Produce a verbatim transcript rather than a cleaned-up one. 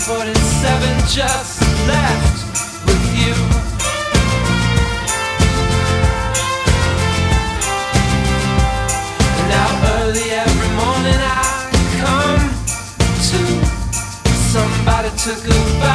forty-seven just left with you. Now early every morning I come to. Somebody took a bite.